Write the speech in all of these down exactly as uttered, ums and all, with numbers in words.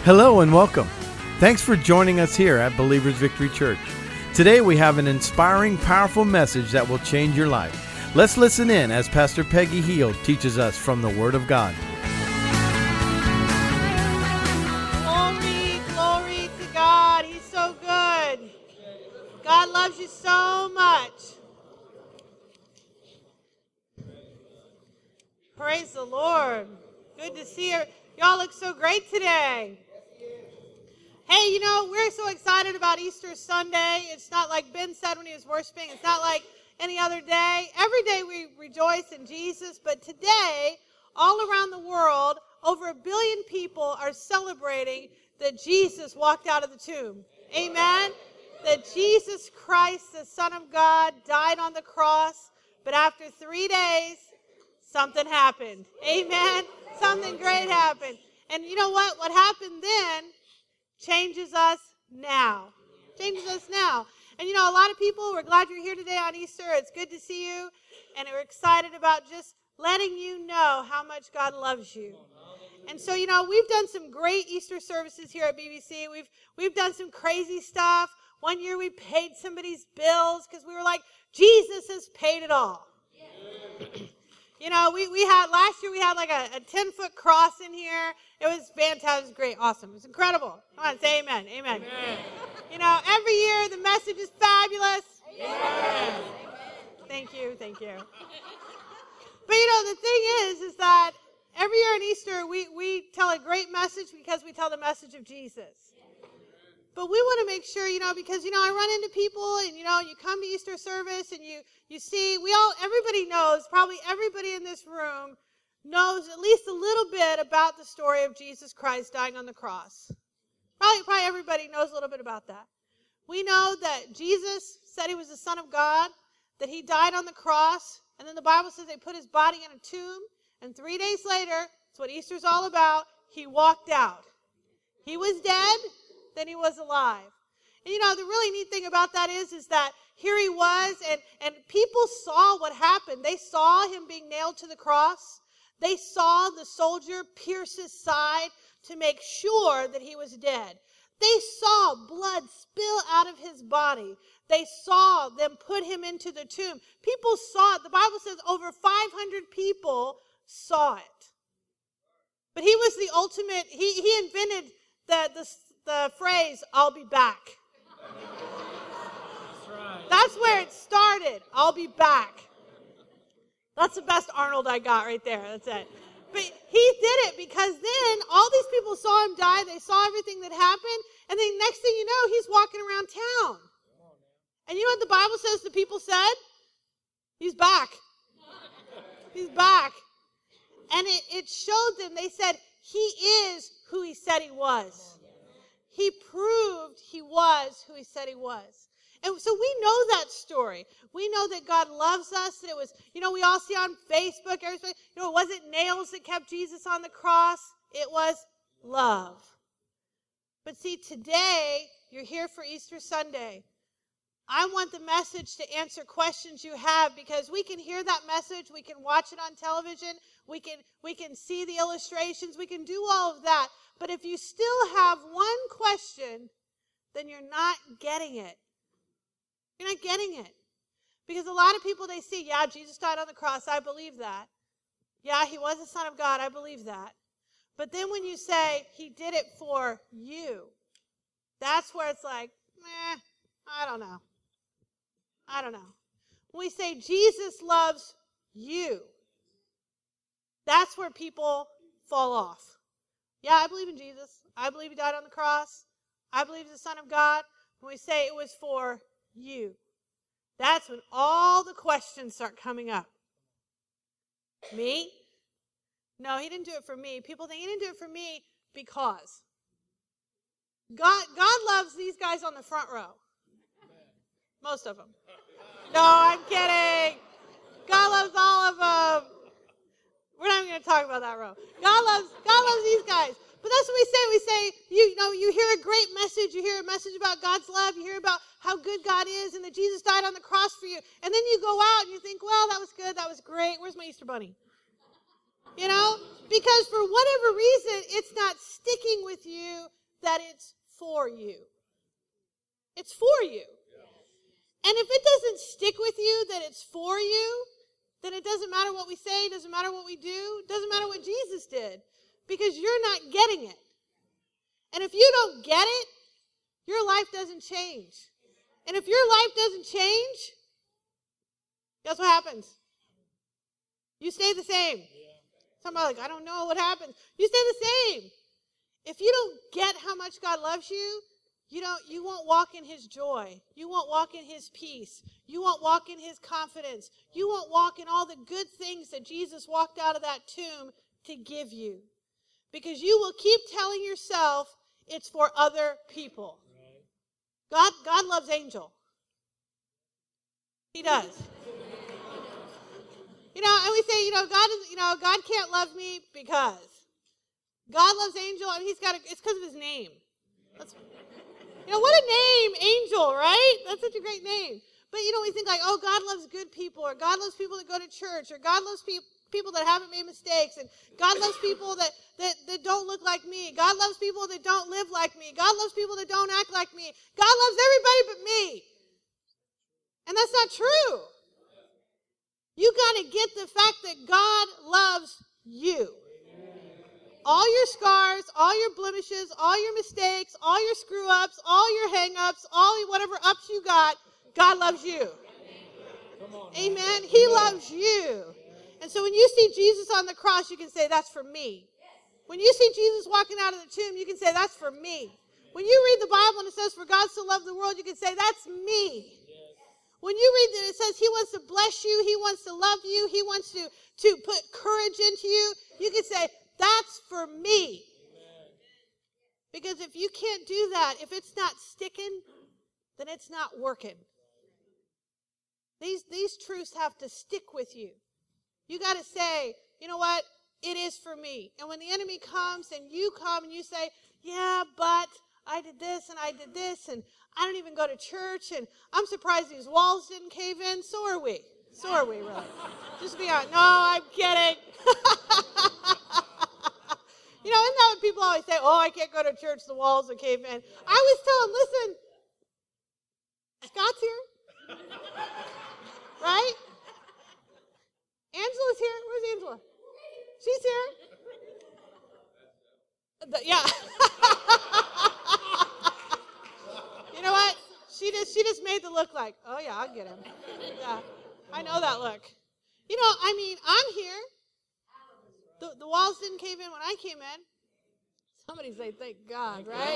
Hello and welcome. Thanks for joining us here at Believers Victory Church. Today we have an inspiring, powerful message that will change your life. Let's listen in as Pastor Peggy Heald teaches us from the Word of God. Glory, glory to God. He's so good. God loves you so much. Praise the Lord. Good to see you. Y'all look so great today. Hey, you know, we're so excited about Easter Sunday. It's not like Ben said when he was worshiping. It's not like any other day. Every day we rejoice in Jesus, but today, all around the world, over a billion people are celebrating that Jesus walked out of the tomb. Amen? That Jesus Christ, the Son of God, died on the cross, but after three days, something happened. Amen? Something great happened. And you know what? What happened then changes us now. Changes us now. And you know, a lot of people, we're glad you're here today on Easter. It's good to see you. And we're excited about just letting you know how much God loves you. And so, you know, we've done some great Easter services here at B B C. We've we've done some crazy stuff. One year we paid somebody's bills because we were like, Jesus has paid it all. You know, we, we had, last year we had like a ten-foot cross in here. It was fantastic. It was great. Awesome. It was incredible. Come on, say amen. Amen. Amen. You know, every year the message is fabulous. Amen. Thank you. Thank you. But, you know, the thing is, is that every year on Easter we, we tell a great message because we tell the message of Jesus. But we want to make sure, you know, because, you know, I run into people and, you know, you come to Easter service and you, you see, we all, everybody knows, probably everybody in this room knows at least a little bit about the story of Jesus Christ dying on the cross. Probably, probably everybody knows a little bit about that. We know that Jesus said he was the Son of God, that he died on the cross, and then the Bible says they put his body in a tomb, and three days later, that's what Easter's all about, he walked out. He was dead, then he was alive. And you know, the really neat thing about that is, is that here he was, and, and people saw what happened. They saw him being nailed to the cross. They saw the soldier pierce his side to make sure that he was dead. They saw blood spill out of his body. They saw them put him into the tomb. People saw it. The Bible says over five hundred people saw it. But he was the ultimate, he, he invented the, the, the phrase, I'll be back. That's right. That's where it started. I'll be back. That's the best Arnold I got right there. That's it. But he did it because then all these people saw him die. They saw everything that happened. And then next thing you know, he's walking around town. And you know what the Bible says the people said? He's back. He's back. And it, it showed them, they said, he is who he said he was. He proved he was who he said he was. And so we know that story. We know that God loves us. That it was, you know, we all see on Facebook, everybody, you know, it wasn't nails that kept Jesus on the cross. It was love. But see, today, you're here for Easter Sunday. I want the message to answer questions you have because we can hear that message. We can watch it on television. We can, we can see the illustrations. We can do all of that. But if you still have one question, then you're not getting it. You're not getting it. Because a lot of people, they see, yeah, Jesus died on the cross. I believe that. Yeah, he was the Son of God. I believe that. But then when you say he did it for you, that's where it's like, meh, I don't know. I don't know. When we say Jesus loves you, that's where people fall off. Yeah, I believe in Jesus. I believe he died on the cross. I believe he's the Son of God. When we say it was for you, that's when all the questions start coming up. Me? No, he didn't do it for me. People think he didn't do it for me because. God, God loves these guys on the front row. Most of them. No, I'm kidding. God loves all of them. We're not even going to talk about that row. God loves, God loves these guys. But that's what we say. We say, you, you know, you hear a great message. You hear a message about God's love. You hear about how good God is and that Jesus died on the cross for you. And then you go out and you think, well, that was good. That was great. Where's my Easter bunny? You know? Because for whatever reason, it's not sticking with you that it's for you. It's for you. And if it doesn't stick with you that it's for you, then it doesn't matter what we say, it doesn't matter what we do, it doesn't matter what Jesus did, because you're not getting it. And if you don't get it, your life doesn't change. And if your life doesn't change, guess what happens? You stay the same. Somebody like, I don't know what happens. You stay the same. If you don't get how much God loves you, you don't you won't walk in his joy. You won't walk in his peace. You won't walk in his confidence. You won't walk in all the good things that Jesus walked out of that tomb to give you. Because you will keep telling yourself it's for other people. God God loves Angel. He does. You know, and we say, you know, God is, you know, God can't love me because God loves Angel, and he's got a, it's because of his name. That's, you know, what a name, Angel, right? That's such a great name. But, you know, we think like, oh, God loves good people, or God loves people that go to church, or God loves pe- people that haven't made mistakes, and God loves people that, that, that don't look like me. God loves people that don't live like me. God loves people that don't act like me. God loves everybody but me. And that's not true. You got to get the fact that God loves you. All your scars, all your blemishes, all your mistakes, all your screw-ups, all your hang-ups, all whatever ups you got, God loves you. Amen? He loves you. And so when you see Jesus on the cross, you can say, that's for me. When you see Jesus walking out of the tomb, you can say, that's for me. When you read the Bible and it says, for God so loved the world, you can say, that's me. When you read that it says he wants to bless you, he wants to love you, he wants to, to put courage into you, you can say, that's for me. Because if you can't do that, if it's not sticking, then it's not working. These, these truths have to stick with you. You got to say, you know what? It is for me. And when the enemy comes and you come and you say, yeah, but I did this and I did this and I don't even go to church and I'm surprised these walls didn't cave in. So are we. So are we, really. Just be honest. No, I'm kidding. You know, isn't that what people always say? Oh, I can't go to church. The walls will cave in. I always tell them, listen, Scott's here. Right? Angela's here. Where's Angela? She's here. The, yeah. You know what? She just she just made the look like, oh yeah, I'll get him. Yeah, I know that look. You know, I mean, I'm here. The, the walls didn't cave in when I came in. Somebody say, thank God, right?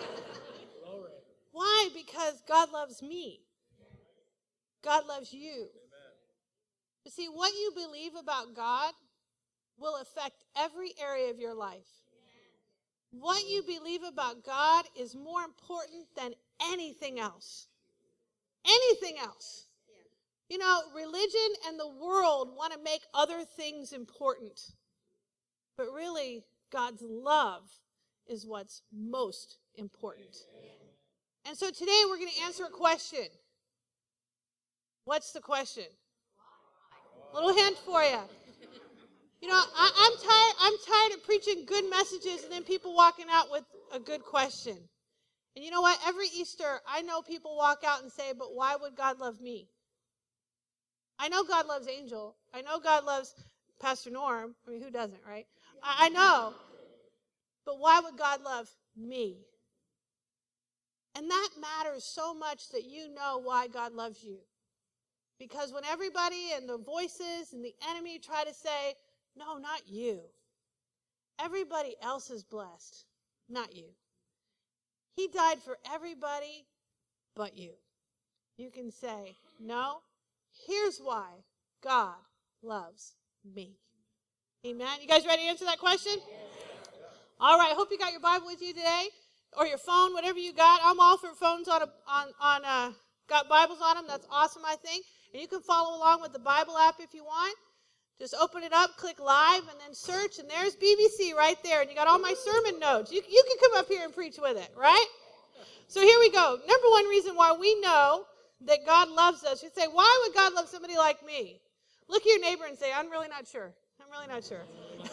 Why? Because God loves me. God loves you. You see, what you believe about God will affect every area of your life. What you believe about God is more important than anything else. Anything else. You know, religion and the world want to make other things important. But really, God's love is what's most important. And so today we're going to answer a question. What's the question? Little hint for you. You know, I, I'm tired. I'm tired of preaching good messages and then people walking out with a good question. And you know what? Every Easter, I know people walk out and say, "But why would God love me?" I know God loves Angel. I know God loves Pastor Norm. I mean, who doesn't, right? I, I know. But why would God love me? And that matters so much that you know why God loves you. Because when everybody and the voices and the enemy try to say, no, not you. Everybody else is blessed, not you. He died for everybody but you. You can say, no, here's why God loves me. Amen. You guys ready to answer that question? All right. I hope you got your Bible with you today or your phone, whatever you got. I'm all for phones on, a, on, on uh, got Bibles on them. That's awesome, I think. And you can follow along with the Bible app if you want. Just open it up, click live, and then search, and there's B B C right there. And you got all my sermon notes. You, you can come up here and preach with it, right? So here we go. Number one reason why we know that God loves us. You say, why would God love somebody like me? Look at your neighbor and say, I'm really not sure. I'm really not sure.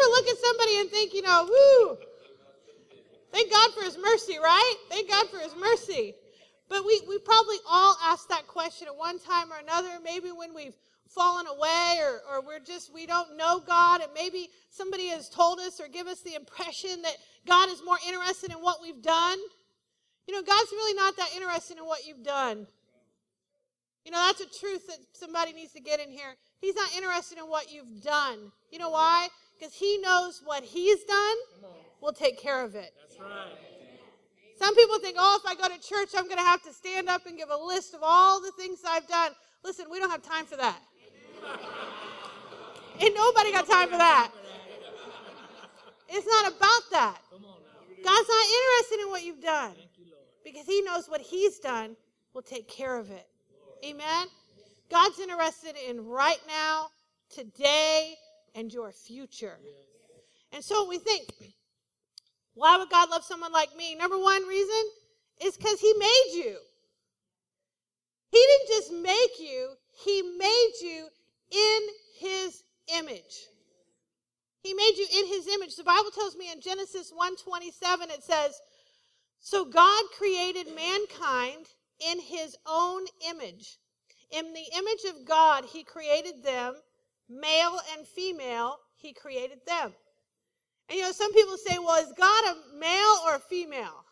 ever look at somebody and think, you know, woo, thank God for his mercy, right? Thank God for his mercy. But we, we probably all ask that question at one time or another, maybe when we've fallen away or, or we're just, we don't know God, and maybe somebody has told us or give us the impression that God is more interested in what we've done. You know, God's really not that interested in what you've done. You know, that's a truth that somebody needs to get in here. He's not interested in what you've done. You know why? Because he knows what he's done will take care of it. That's right. Some people think, oh, if I go to church, I'm going to have to stand up and give a list of all the things I've done. Listen, we don't have time for that. Ain't nobody got time for that. It's not about that. God's not interested in what you've done because he knows what he's done will take care of it. Amen? God's interested in right now, today, and your future. And so we think, why would God love someone like me? Number one reason is because he made you. He didn't just make you, he made you in his image. He made you in his image. The Bible tells me in Genesis one twenty-seven, it says, so God created mankind in his own image. In the image of God, he created them, male and female, he created them. And you know, some people say, well, is God a male or a female?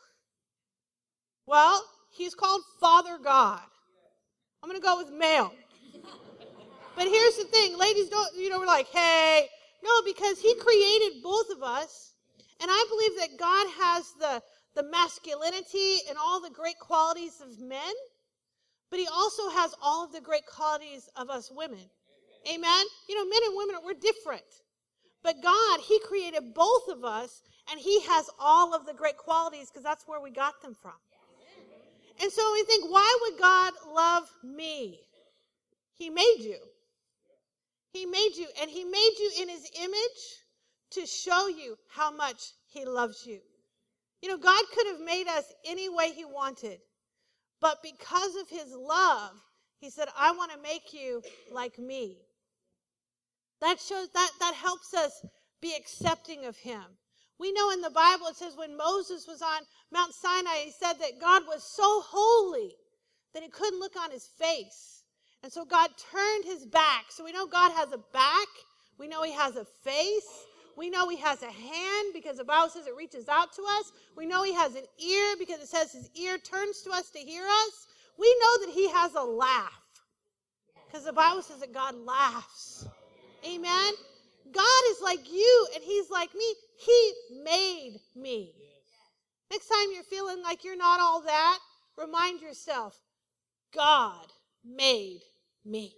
Well, he's called Father God. I'm going to go with male. But here's the thing, ladies, don't, you know, we're like, hey, no, because he created both of us. And I believe that God has the, the masculinity and all the great qualities of men, but he also has all of the great qualities of us women. Amen? You know, men and women, we're different. But God, he created both of us, and he has all of the great qualities because that's where we got them from. And so we think, why would God love me? He made you. He made you, and he made you in his image to show you how much he loves you. You know, God could have made us any way he wanted, but because of his love, he said, I want to make you like me. That shows that that helps us be accepting of him. We know in the Bible it says when Moses was on Mount Sinai, he said that God was so holy that he couldn't look on his face. And so God turned his back. So we know God has a back. We know he has a face. We know he has a hand because the Bible says it reaches out to us. We know he has an ear because it says his ear turns to us to hear us. We know that he has a laugh because the Bible says that God laughs. Amen? God is like you and he's like me. He made me. Next time you're feeling like you're not all that, remind yourself, God made me.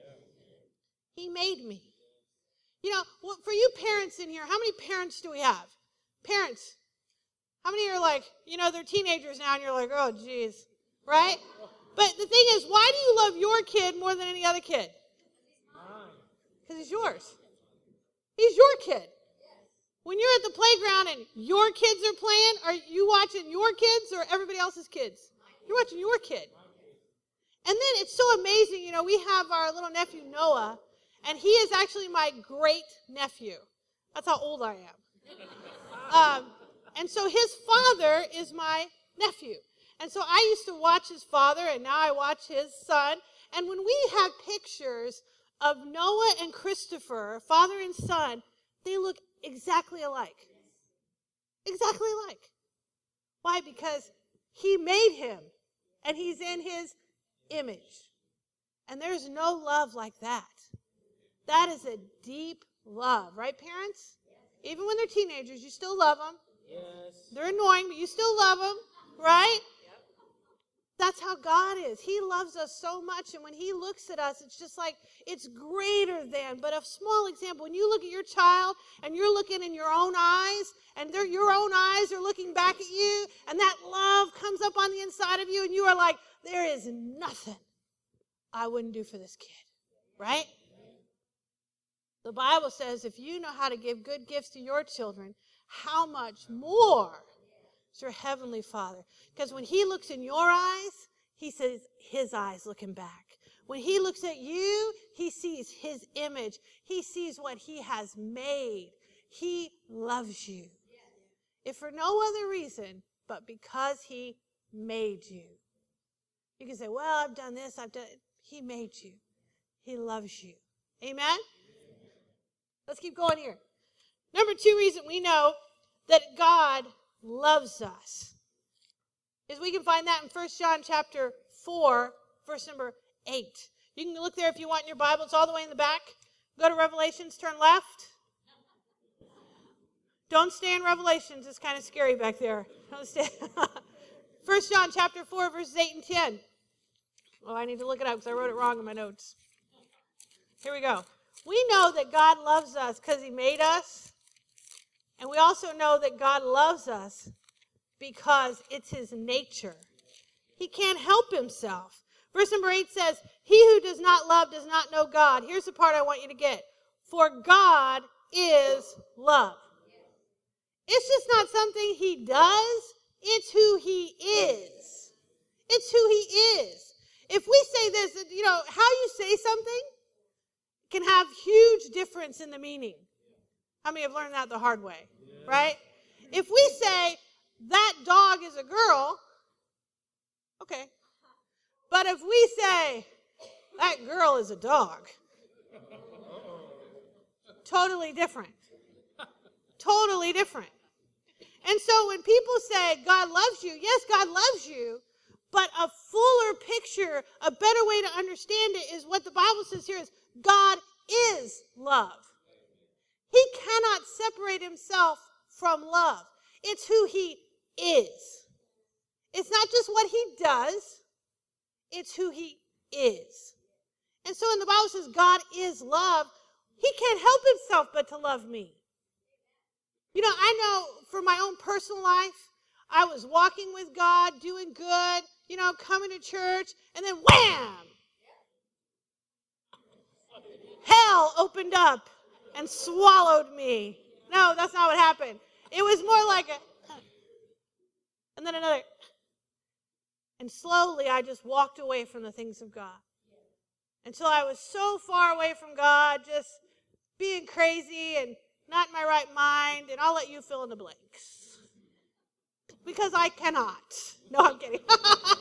He made me. You know, for you parents in here, how many parents do we have? Parents. How many are like, you know, they're teenagers now and you're like, oh, geez, right? But the thing is, why do you love your kid more than any other kid? Because he's yours. He's your kid. When you're at the playground and your kids are playing, are you watching your kids or everybody else's kids? You're watching your kid. And then it's so amazing, you know, we have our little nephew Noah, and he is actually my great nephew. That's how old I am. Um, and so his father is my nephew. And so I used to watch his father, and now I watch his son. And when we have pictures of Noah and Christopher, father and son, they look exactly alike. Exactly alike. Why? Because he made him, and he's in his image. And there's no love like that. That is a deep love, right, parents? Even when they're teenagers, you still love them. Yes. They're annoying, but you still love them, right? That's how God is. He loves us so much, and when he looks at us, it's just like it's greater than. But a small example, when you look at your child and you're looking in your own eyes, and your own eyes are looking back at you, and that love comes up on the inside of you, and you are like, there is nothing I wouldn't do for this kid, right? The Bible says if you know how to give good gifts to your children, how much more is your heavenly Father? Because when he looks in your eyes, he says his eyes looking back. When he looks at you, he sees his image. He sees what he has made. He loves you. If for no other reason, but because he made you. You can say, well, I've done this, I've done it. He made you. He loves you. Amen? Let's keep going here. Number two reason we know that God loves us is we can find that in First John chapter four, verse number eight. You can look there if you want in your Bible. It's all the way in the back. Go to Revelations, turn left. Don't stay in Revelations. It's kind of scary back there. Don't stay. First John chapter four, verses eight and ten. Oh, I need to look it up because I wrote it wrong in my notes. Here we go. We know that God loves us because he made us. And we also know that God loves us because it's his nature. He can't help himself. Verse number eight says, he who does not love does not know God. Here's the part I want you to get. For God is love. It's just not something he does. It's who he is. It's who he is. If we say this, you know, how you say something can have huge difference in the meaning. How many have learned that the hard way, right? If we say, that dog is a girl, okay. But if we say, that girl is a dog, totally different. Totally different. And so when people say, God loves you, yes, God loves you, but a fuller picture, a better way to understand it is what the Bible says here is, God is love. He cannot separate himself from love. It's who he is. It's not just what he does, it's who he is. And so when the Bible says God is love, he can't help himself but to love me. You know, I know for my own personal life, I was walking with God, doing good, you know, coming to church, and then wham! Hell opened up and swallowed me. No, that's not what happened. It was more like a, and then another. And slowly I just walked away from the things of God. Until I was so far away from God, just being crazy and not in my right mind, and I'll let you fill in the blanks. Because I cannot. No, I'm kidding. But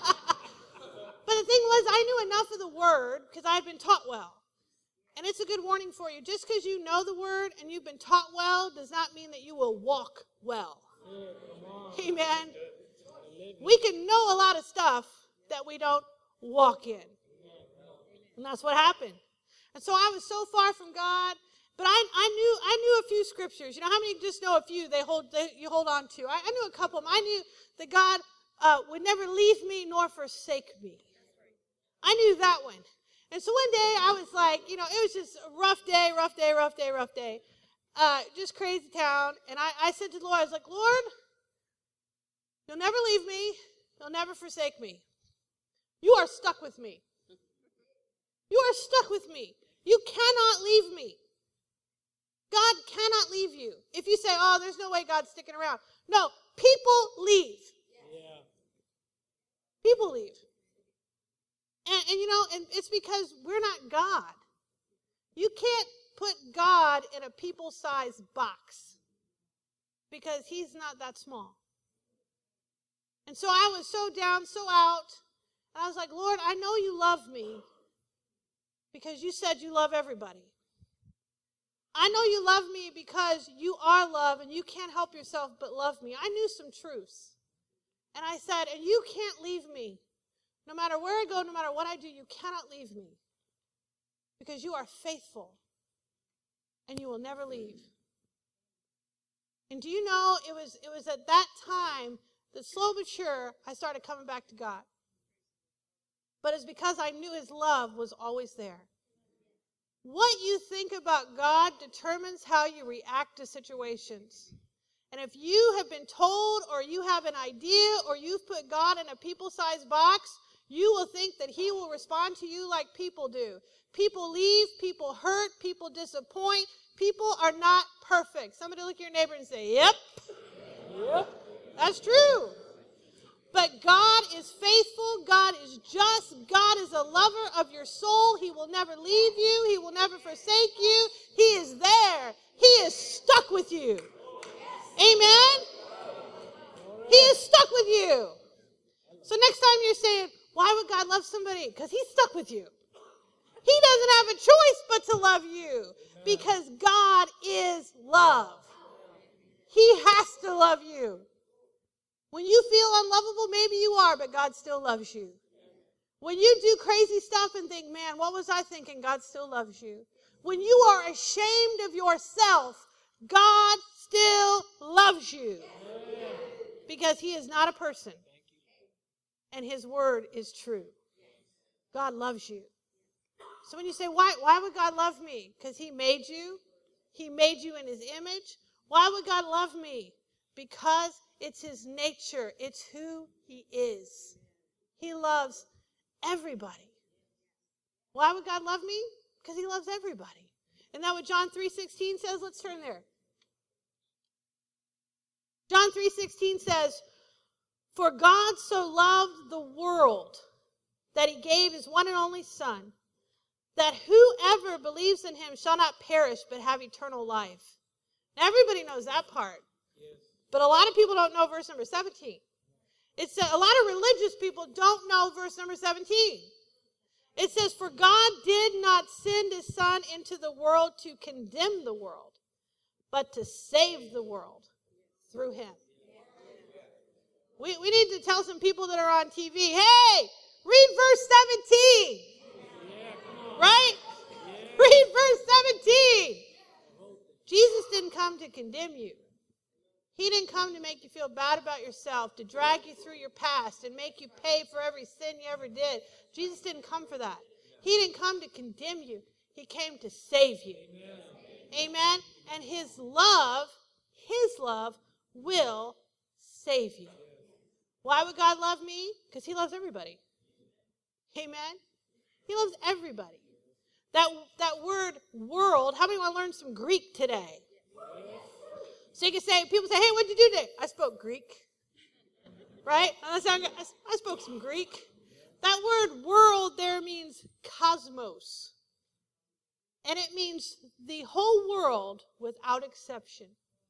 the thing was, I knew enough of the word because I had been taught well. And it's a good warning for you. Just because you know the word and you've been taught well does not mean that you will walk well. Amen. We can know a lot of stuff that we don't walk in. And that's what happened. And so I was so far from God, but I, I knew I knew a few scriptures. You know, how many just know a few they hold they, you hold on to? I, I knew a couple of them. I knew that God uh, would never leave me nor forsake me. I knew that one. And so one day I was like, you know, it was just a rough day, rough day, rough day, rough day. Uh, just crazy town. And I, I said to the Lord, I was like, Lord, you'll never leave me. You'll never forsake me. You are stuck with me. You are stuck with me. You cannot leave me. God cannot leave you. If you say, oh, there's no way God's sticking around. No, people leave. Yeah. People leave. And, and you know, and it's because we're not God. You can't put God in a people-sized box because he's not that small. And so I was so down, so out, and I was like, Lord, I know you love me because you said you love everybody. I know you love me because you are love and you can't help yourself but love me. I knew some truths. And I said, and you can't leave me. No matter where I go, no matter what I do, you cannot leave me because you are faithful and you will never leave. And do you know, it was, it was at that time that slow but sure, I started coming back to God. But it's because I knew his love was always there. What you think about God determines how you react to situations. And if you have been told or you have an idea or you've put God in a people-sized box, you will think that he will respond to you like people do. People leave, people hurt, people disappoint. People are not perfect. Somebody look at your neighbor and say, yep. Yep. That's true. But God is faithful. God is just. God is a lover of your soul. He will never leave you. He will never forsake you. He is there. He is stuck with you. Amen? He is stuck with you. So next time you're saying, why would God love somebody? Because he's stuck with you. He doesn't have a choice but to love you because God is love. He has to love you. When you feel unlovable, maybe you are, but God still loves you. When you do crazy stuff and think, man, what was I thinking? God still loves you. When you are ashamed of yourself, God still loves you. Because he is not a person. And his word is true. God loves you. So when you say, why, why would God love me? Because he made you. He made you in his image. Why would God love me? Because it's his nature. It's who he is. He loves everybody. Why would God love me? Because he loves everybody. Isn't that what John three sixteen says? Let's turn there. John three sixteen says, for God so loved the world that he gave his one and only Son, that whoever believes in him shall not perish but have eternal life. Now, everybody knows that part. Yes. But a lot of people don't know verse number seventeen. It's a, a lot of religious people don't know verse number seventeen. It says, for God did not send his Son into the world to condemn the world, but to save the world through him. We, we need to tell some people that are on T V, hey, read verse seventeen. Yeah, right? Yeah. Read verse seventeen. Jesus didn't come to condemn you. He didn't come to make you feel bad about yourself, to drag you through your past and make you pay for every sin you ever did. Jesus didn't come for that. He didn't come to condemn you. He came to save you. Amen. Amen? And his love, his love will save you. Why would God love me? Because he loves everybody. Amen? He loves everybody. That, that word world, how many want to learn some Greek today? So you can say, people say, hey, what'd you do today? I spoke Greek. Right? I spoke some Greek. That word world there means cosmos. And it means the whole world without exception.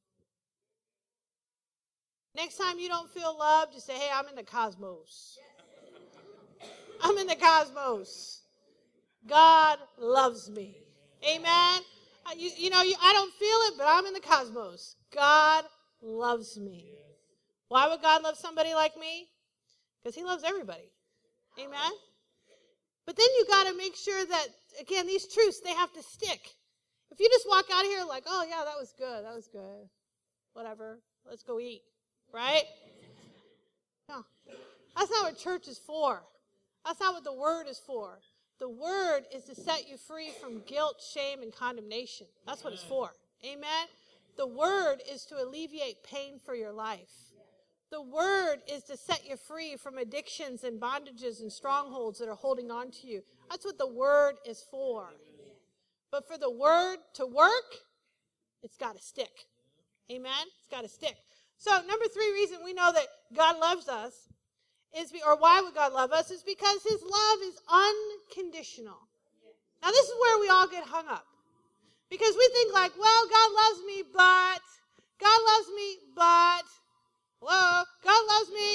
Next time you don't feel loved, just say, hey, I'm in the cosmos. I'm in the cosmos. God loves me. Amen? You, you know, you, I don't feel it, but I'm in the cosmos. God loves me. Why would God love somebody like me? Because he loves everybody. Amen? But then you got to make sure that, again, these truths, they have to stick. If you just walk out of here like, oh, yeah, that was good, that was good. Whatever, let's go eat. Right? No. That's not what church is for. That's not what the word is for. The word is to set you free from guilt, shame, and condemnation. That's what it's for. Amen? The word is to alleviate pain for your life. The word is to set you free from addictions and bondages and strongholds that are holding on to you. That's what the word is for. But for the word to work, it's got to stick. Amen? It's got to stick. So number three reason we know that God loves us is, or why would God love us, is because his love is unconditional. Now this is where we all get hung up. Because we think like, well, God loves me, but, God loves me, but, hello, God loves me.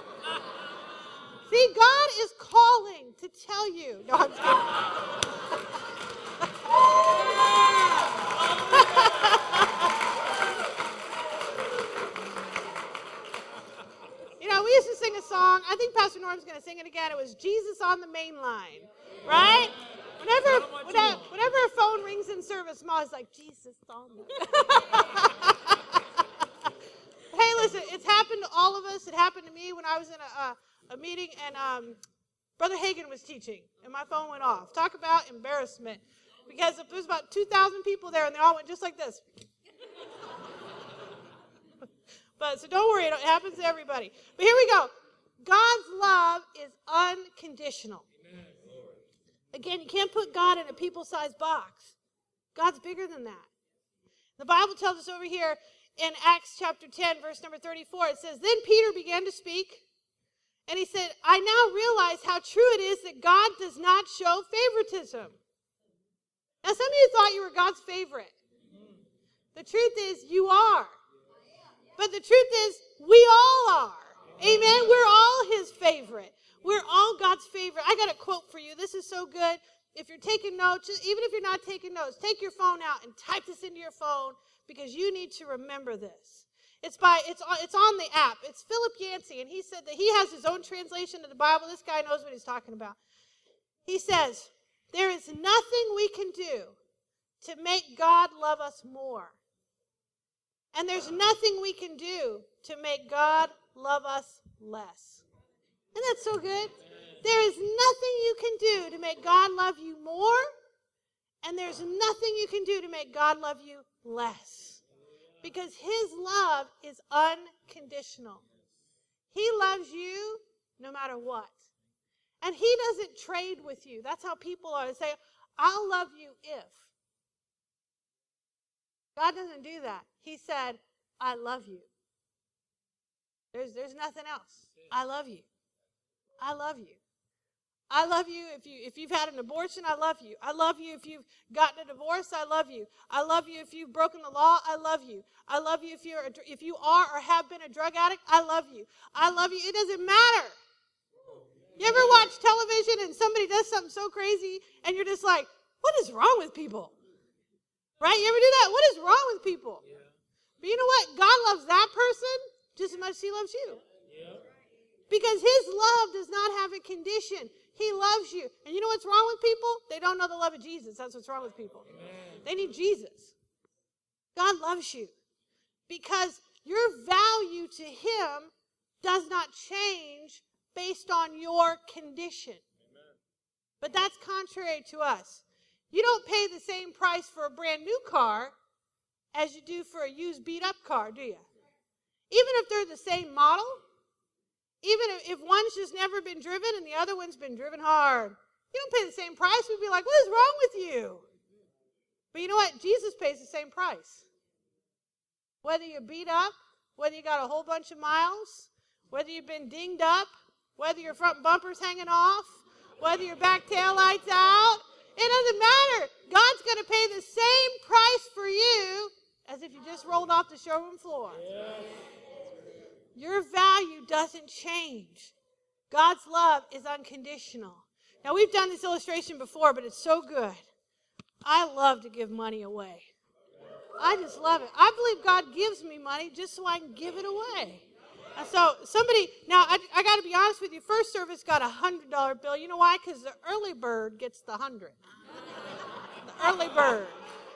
See, God is calling to tell you. No, I'm kidding. You know, we used to sing a song. I think Pastor Norm's going to sing it again. It was Jesus on the Main Line, right? Whenever, whenever, whenever a phone rings in service, I'm always like, Jesus on the Hey, listen, it's happened to all of us. It happened to me when I was in a, a, a meeting and um, Brother Hagin was teaching, and my phone went off. Talk about embarrassment. Because there was about two thousand people there, and they all went just like this. But so don't worry, it happens to everybody. But here we go. God's love is unconditional. Amen. Again, you can't put God in a people-sized box. God's bigger than that. The Bible tells us over here in Acts chapter ten, verse number thirty-four, it says, then Peter began to speak, and he said, I now realize how true it is that God does not show favoritism. Now, some of you thought you were God's favorite. The truth is you are. But the truth is we all are. Amen. We're all his favorite. We're all God's favorite. I got a quote for you. This is so good. If you're taking notes, even if you're not taking notes, take your phone out and type this into your phone because you need to remember this. It's by it's on, it's on the app. It's Philip Yancey, and he said that he has his own translation of the Bible. This guy knows what he's talking about. He says, there is nothing we can do to make God love us more. And there's nothing we can do to make God love us less. Isn't that so good? There is nothing you can do to make God love you more, and there's nothing you can do to make God love you less. Because his love is unconditional. He loves you no matter what. And he doesn't trade with you. That's how people are. They say, I'll love you if. God doesn't do that. He said, I love you. There's, there's nothing else. I love you. I love you. I love you if you if you've had an abortion, I love you. I love you if you've gotten a divorce, I love you. I love you if you've broken the law, I love you. I love you if you're a, if you are or have been a drug addict, I love you. I love you. It doesn't matter. You ever watch television and somebody does something so crazy and you're just like, what is wrong with people? Right? You ever do that? What is wrong with people? Yeah. But you know what? God loves that person just as much as he loves you. Yeah. Because his love does not have a condition. He loves you. And you know what's wrong with people? They don't know the love of Jesus. That's what's wrong with people. Amen. They need Jesus. God loves you. Because your value to him does not change based on your condition. Amen. But that's contrary to us. You don't pay the same price for a brand new car as you do for a used beat up car, do you? Even if they're the same model, even if one's just never been driven and the other one's been driven hard, you don't pay the same price. We'd be like, what is wrong with you? But you know what? Jesus pays the same price. Whether you're beat up, whether you got a whole bunch of miles, whether you've been dinged up, whether your front bumper's hanging off, whether your back tail light's out, it doesn't matter. God's going to pay the same price for you as if you just rolled off the showroom floor. Yes. Your value doesn't change. God's love is unconditional. Now, we've done this illustration before, but it's so good. I love to give money away. I just love it. I believe God gives me money just so I can give it away. And so somebody, now I, I got to be honest with you, First Service got a one hundred dollar bill. You know why? Because the early bird gets the one hundred. The early bird.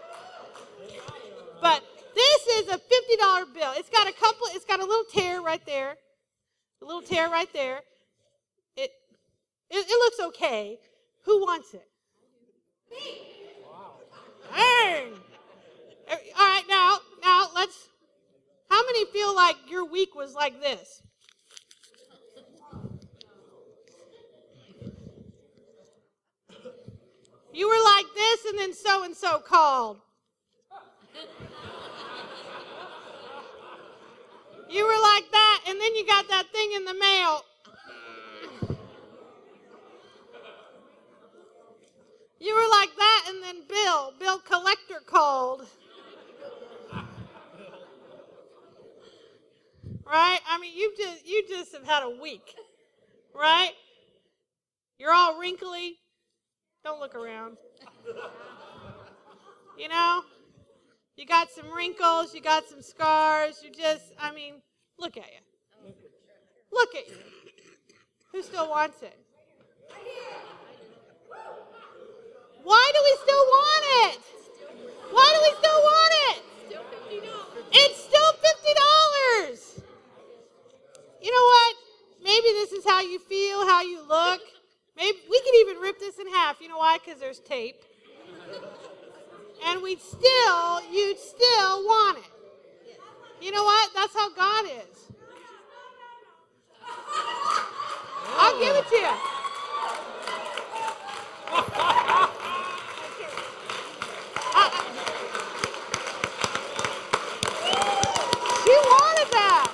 But this is a fifty dollar bill. It's got a couple, it's got a little tear right there. A little tear right there. It, it, it looks okay. Who wants it? Me. Wow. Dang. All right, now, now let's, how many feel like your week was like this? You were like this and then so-and-so called. You were like that, and then you got that thing in the mail. You were like that, and then Bill, Bill Collector called. Right? I mean, you just you just have had a week, right? You're all wrinkly. Don't look around. You know? You got some wrinkles, you got some scars, you just, I mean, look at you. Look at you. Who still wants it? Why do we still want it? Why do we still want it? It's still fifty dollars. You know what? Maybe this is how you feel, how you look. Maybe we could even rip this in half. You know why? Because there's tape. And we'd still, you'd still want it. You know what? That's how God is. I'll give it to you. I, she wanted that.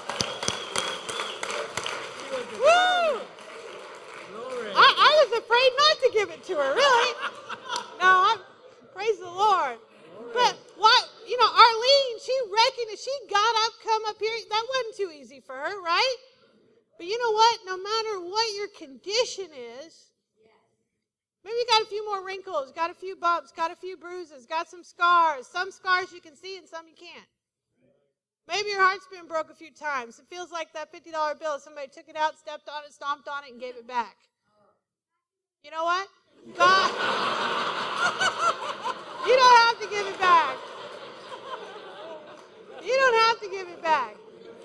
Woo! I, I was afraid not to give it to her, really. No, I'm... Praise the Lord. But why, you know, Arlene, reckon if she got up, come up here, that wasn't too easy for her, right? But you know what? No matter what your condition is, maybe you got a few more wrinkles, got a few bumps, got a few bruises, got some scars. Some scars you can see and some you can't. Maybe your heart's been broke a few times. It feels like that fifty dollar bill. Somebody took it out, stepped on it, stomped on it, and gave it back. You know what? God, you don't have to give it back. You don't have to give it back.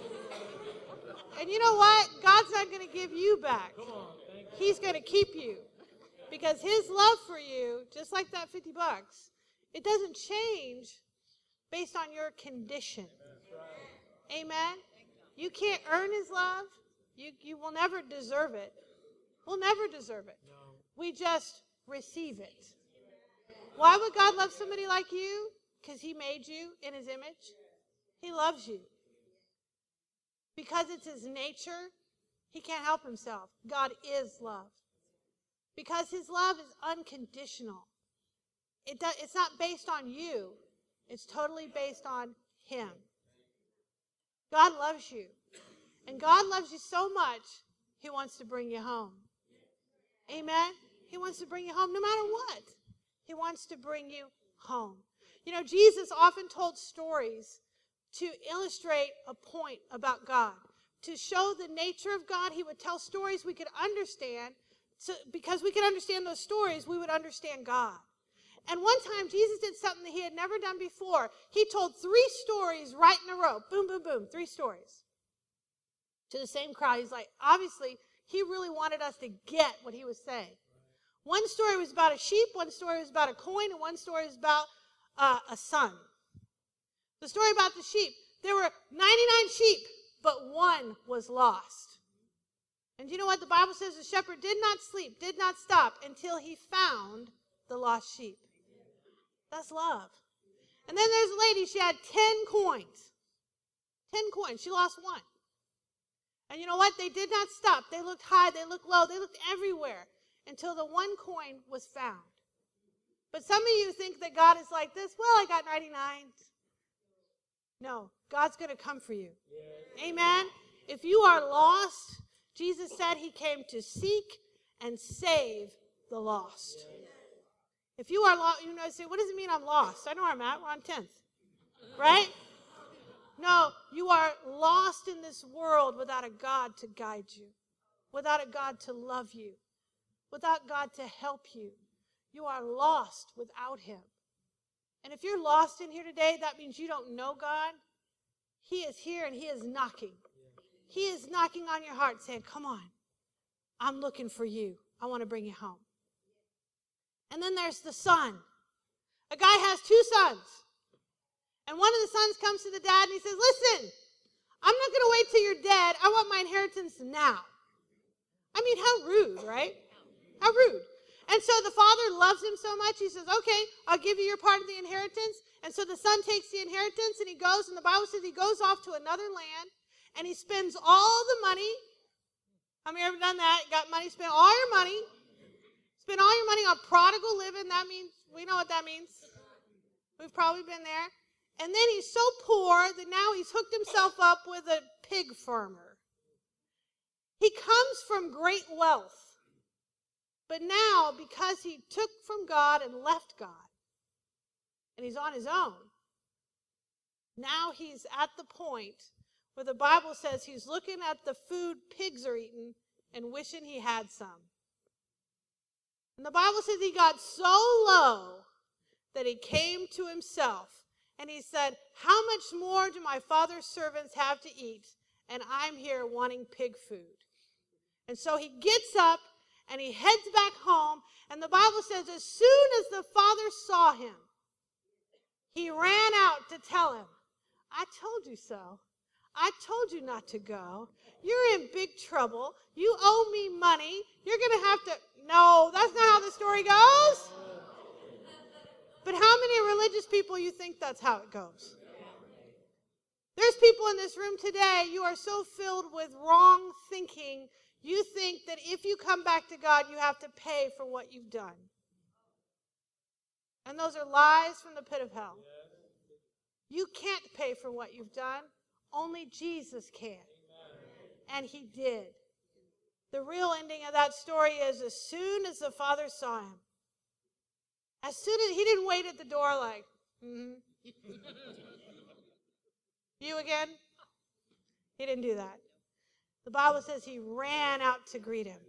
And you know what? God's not going to give you back. He's going to keep you. Because his love for you, just like that fifty bucks, it doesn't change based on your condition. Amen? You can't earn his love. You, you will never deserve it. We'll never deserve it. We just receive it. Why would God love somebody like you? Because he made you in his image. He loves you. Because it's his nature, he can't help himself. God is love. Because his love is unconditional. It does, it's not based on you. It's totally based on him. God loves you. And God loves you so much, he wants to bring you home. Amen? He wants to bring you home no matter what. He wants to bring you home. You know, Jesus often told stories to illustrate a point about God. To show the nature of God, he would tell stories we could understand. So, because we could understand those stories, we would understand God. And one time, Jesus did something that he had never done before. He told three stories right in a row. Boom, boom, boom. Three stories. To the same crowd. He's like, obviously, he really wanted us to get what he was saying. One story was about a sheep, one story was about a coin, and one story was about uh, a son. The story about the sheep. There were ninety-nine sheep, but one was lost. And you know what? The Bible says the shepherd did not sleep, did not stop until he found the lost sheep. That's love. And then there's a lady, she had ten coins. Ten coins. She lost one. And you know what? They did not stop. They looked high, they looked low, they looked everywhere until the one coin was found. But some of you think that God is like this. Well, I got ninety-nine. No, God's going to come for you. Yes. Amen? If you are lost, Jesus said he came to seek and save the lost. Yes. If you are lost, you know, say, what does it mean I'm lost? I know where I'm at. We're on tenth. Right? No, you are lost in this world without a God to guide you, without a God to love you, without God to help you. You are lost without him. And if you're lost in here today, that means you don't know God. He is here and he is knocking. He is knocking on your heart saying, come on, I'm looking for you. I want to bring you home. And then there's the son. A guy has two sons. And one of the sons comes to the dad and he says, listen, I'm not going to wait till you're dead. I want my inheritance now. I mean, how rude, right? How rude. And so the father loves him so much, he says, okay, I'll give you your part of the inheritance. And so the son takes the inheritance and he goes, and the Bible says he goes off to another land and he spends all the money. How many ever done that? Got money, spend all your money. Spend all your money on prodigal living. That means, we know what that means. We've probably been there. And then he's so poor that now he's hooked himself up with a pig farmer. He comes from great wealth. But now, because he took from God and left God, and he's on his own, now he's at the point where the Bible says he's looking at the food pigs are eating and wishing he had some. And the Bible says he got so low that he came to himself. And he said, how much more do my father's servants have to eat? And I'm here wanting pig food. And so he gets up and he heads back home. And the Bible says as soon as the father saw him, he ran out to tell him, I told you so. I told you not to go. You're in big trouble. You owe me money. You're going to have to... No, that's not how the story goes. But how many religious people you think that's how it goes? There's people in this room today, you are so filled with wrong thinking, you think that if you come back to God, you have to pay for what you've done. And those are lies from the pit of hell. You can't pay for what you've done. Only Jesus can. And he did. The real ending of that story is as soon as the father saw him, as soon as he didn't wait at the door like, mm-hmm. You again? He didn't do that. The Bible says he ran out to greet him.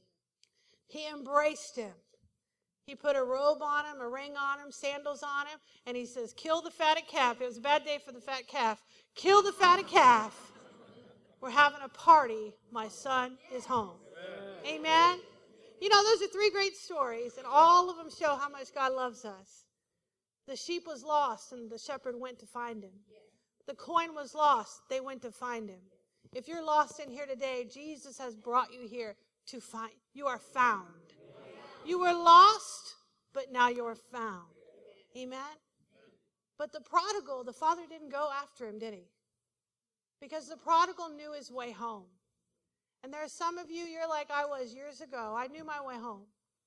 He embraced him. He put a robe on him, a ring on him, sandals on him, and he says, kill the fatted calf. It was a bad day for the fat calf. Kill the fatted calf. We're having a party. My son is home. Amen. Amen. You know, those are three great stories, and all of them show how much God loves us. The sheep was lost, and the shepherd went to find him. The coin was lost. They went to find him. If you're lost in here today, Jesus has brought you here to find. You are found. You were lost, but now you're found. Amen? But the prodigal, the father didn't go after him, did he? Because the prodigal knew his way home. And there are some of you, you're like I was years ago. I knew my way home.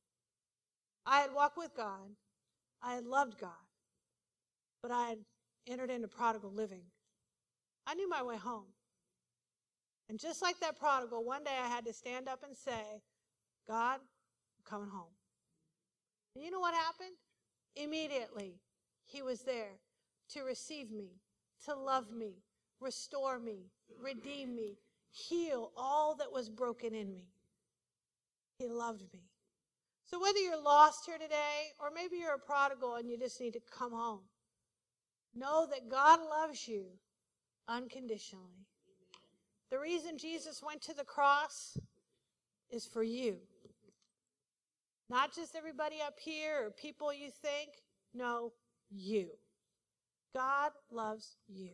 I had walked with God. I had loved God. But I had entered into prodigal living. I knew my way home. And just like that prodigal, one day I had to stand up and say, God, I'm coming home. And you know what happened? Immediately, he was there to receive me, to love me, restore me, redeem me, heal all that was broken in me. He loved me. So whether you're lost here today, or maybe you're a prodigal and you just need to come home, know that God loves you unconditionally. The reason Jesus went to the cross is for you. Not just everybody up here or people you think. No, you. God loves you.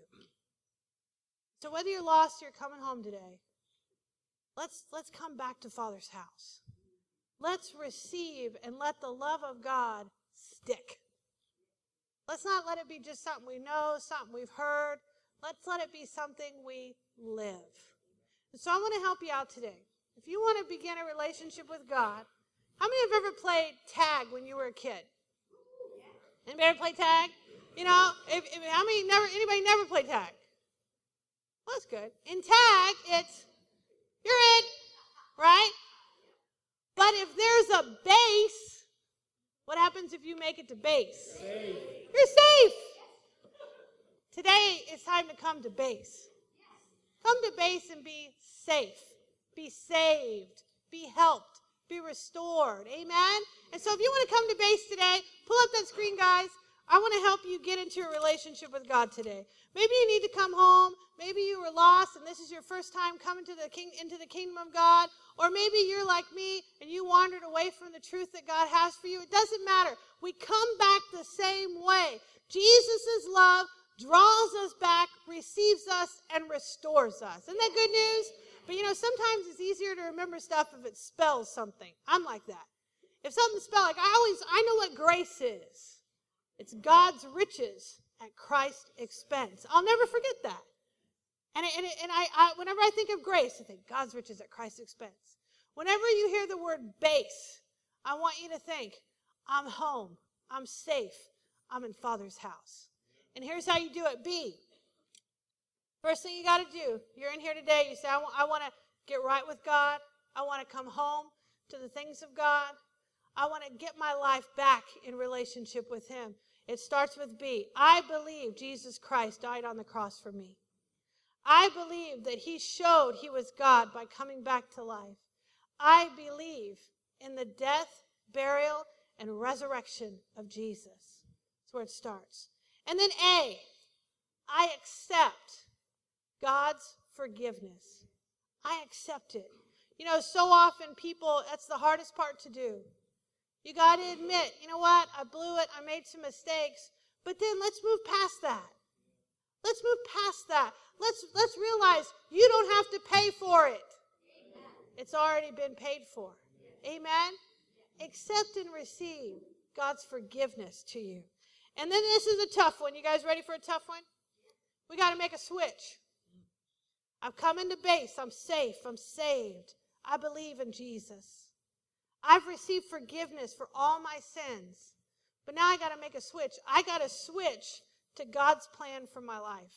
So whether you're lost or you're coming home today, let's, let's come back to Father's house. Let's receive and let the love of God stick. Let's not let it be just something we know, something we've heard. Let's let it be something we live. And so I want to help you out today. If you want to begin a relationship with God, how many have ever played tag when you were a kid? Anybody ever play tag? You know, if, if, how many never? Anybody never played tag? Well, that's good. In tag, it's you're in, right? But if there's a base, what happens if you make it to base? Safe. You're safe. Today, it's time to come to base. Come to base and be safe. Be saved. Be helped. Be restored. Amen? And so if you want to come to base today, pull up that screen, guys. I want to help you get into a relationship with God today. Maybe you need to come home. Maybe you were lost and this is your first time coming to the king, into the kingdom of God. Or maybe you're like me and you wandered away from the truth that God has for you. It doesn't matter. We come back the same way. Jesus' love draws us back, receives us, and restores us. Isn't that good news? But you know, sometimes it's easier to remember stuff if it spells something. I'm like that. If something spells, like I always, I know what grace is. It's God's riches at Christ's expense. I'll never forget that. And, and, and I, I, whenever I think of grace, I think God's riches at Christ's expense. Whenever you hear the word base, I want you to think, I'm home, I'm safe, I'm in Father's house. And here's how you do it. B. First thing you got to do, you're in here today, you say, I want, I want to get right with God. I want to come home to the things of God. I want to get my life back in relationship with him. It starts with B. I believe Jesus Christ died on the cross for me. I believe that he showed he was God by coming back to life. I believe in the death, burial, and resurrection of Jesus. That's where it starts. And then A, I accept God's forgiveness. I accept it. You know, so often people, that's the hardest part to do. You got to admit, you know what, I blew it, I made some mistakes, but then let's move past that. Let's move past that. Let's, let's realize you don't have to pay for it. Amen. It's already been paid for. Amen? Amen? Accept and receive God's forgiveness to you. And then this is a tough one. You guys ready for a tough one? We got to make a switch. I've come into base. I'm safe. I'm saved. I believe in Jesus. I've received forgiveness for all my sins. But now I got to make a switch. I got to switch to God's plan for my life.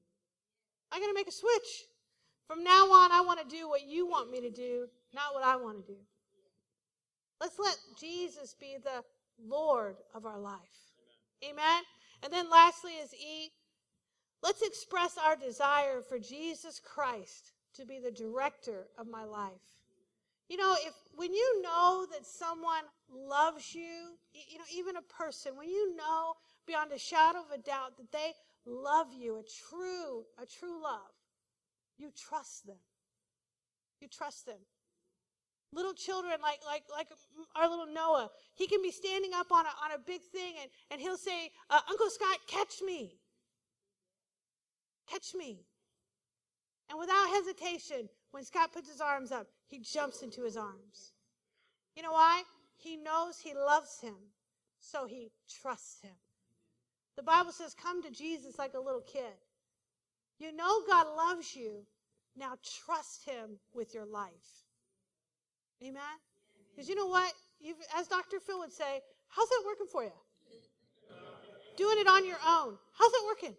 I got to make a switch. From now on, I want to do what you want me to do, not what I want to do. Let's let Jesus be the Lord of our life. Amen. Amen? And then lastly is E. Let's express our desire for Jesus Christ to be the director of my life. You know, if when you know that someone loves you, you know, even a person, when you know beyond a shadow of a doubt that they love you, a true, a true love, you trust them. You trust them. Little children, like like like our little Noah, he can be standing up on a, on a big thing, and, and he'll say, uh, Uncle Scott, catch me. Catch me. And without hesitation, when Scott puts his arms up, he jumps into his arms. You know why? He knows he loves him, so he trusts him. The Bible says, come to Jesus like a little kid. You know God loves you. Now trust him with your life. Amen? Because you know what? You've, as Doctor Phil would say, how's that working for you? Doing it on your own. How's that working?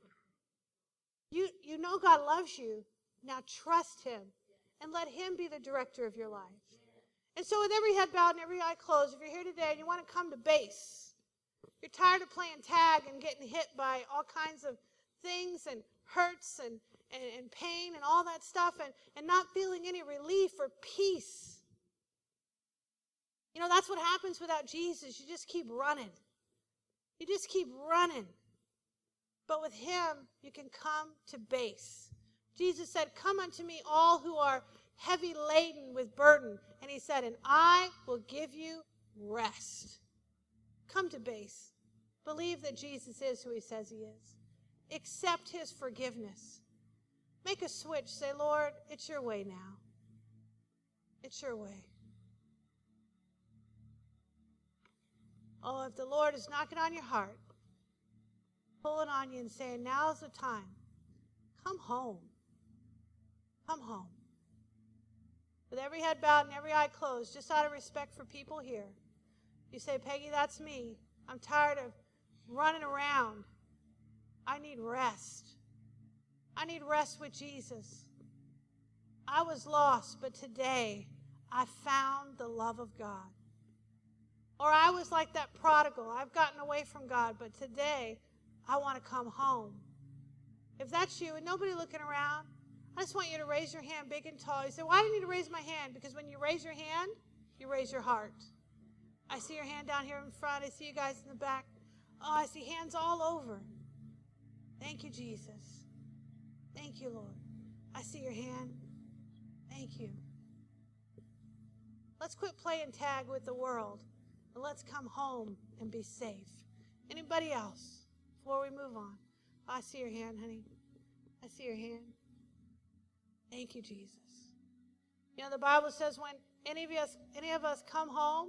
You, you know God loves you. Now trust him and let him be the director of your life. And so with every head bowed and every eye closed, if you're here today and you want to come to base, you're tired of playing tag and getting hit by all kinds of things and hurts and, and, and pain and all that stuff and, and not feeling any relief or peace. You know, that's what happens without Jesus. You just keep running. You just keep running. But with him, you can come to base. Jesus said, come unto me all who are heavy laden with burden. And he said, and I will give you rest. Come to base. Believe that Jesus is who he says he is. Accept his forgiveness. Make a switch. Say, Lord, it's your way now. It's your way. Oh, if the Lord is knocking on your heart, pulling on you and saying, now's the time. Come home. Come home. With every head bowed and every eye closed, just out of respect for people here, you say, Peggy, that's me. I'm tired of running around. I need rest. I need rest with Jesus. I was lost, but today I found the love of God. Or I was like that prodigal. I've gotten away from God, but today I want to come home. If that's you and nobody looking around, I just want you to raise your hand big and tall. You say, why do you need to raise my hand? Because when you raise your hand, you raise your heart. I see your hand down here in front. I see you guys in the back. Oh, I see hands all over. Thank you, Jesus. Thank you, Lord. I see your hand. Thank you. Let's quit playing tag with the world. And let's come home and be safe. Anybody else before we move on? Oh, I see your hand, honey. I see your hand. Thank you, Jesus. You know, the Bible says when any of us, any of us come home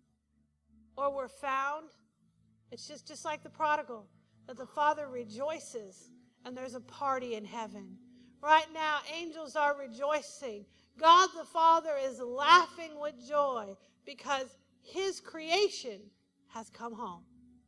or we're found, it's just, just like the prodigal, that the Father rejoices and there's a party in heaven. Right now, angels are rejoicing. God the Father is laughing with joy because his creation has come home.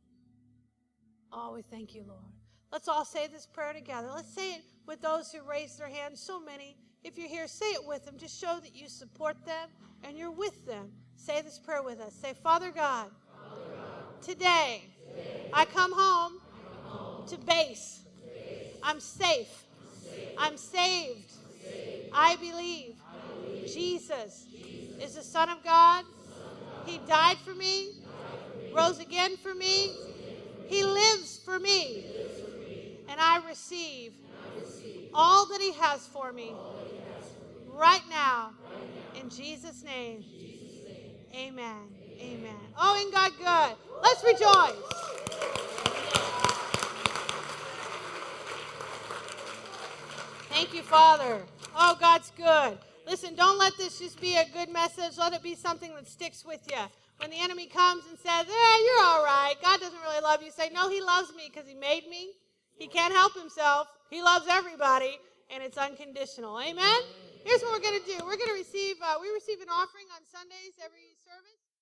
Oh, we thank you, Lord. Let's all say this prayer together. Let's say it with those who raised their hands. So many. If you're here, say it with them. Just show that you support them and you're with them. Say this prayer with us. Say, Father God, Father God today, today I come home, I come home to base. To base. I'm safe. I'm, safe. I'm saved. I'm saved. I believe, I believe. Jesus, Jesus is the Son of God. He died for me, rose again for me. He lives for me. And I receive all that he has for me right now. In Jesus' name, amen. Amen. Oh, ain't God good? Let's rejoice. Thank you, Father. Oh, God's good. Listen, don't let this just be a good message. Let it be something that sticks with you. When the enemy comes and says, eh, you're all right. God doesn't really love you. Say, no, he loves me because he made me. He can't help himself. He loves everybody, and it's unconditional. Amen? Here's what we're going to do. We're going to receive, uh, we receive an offering on Sundays every service.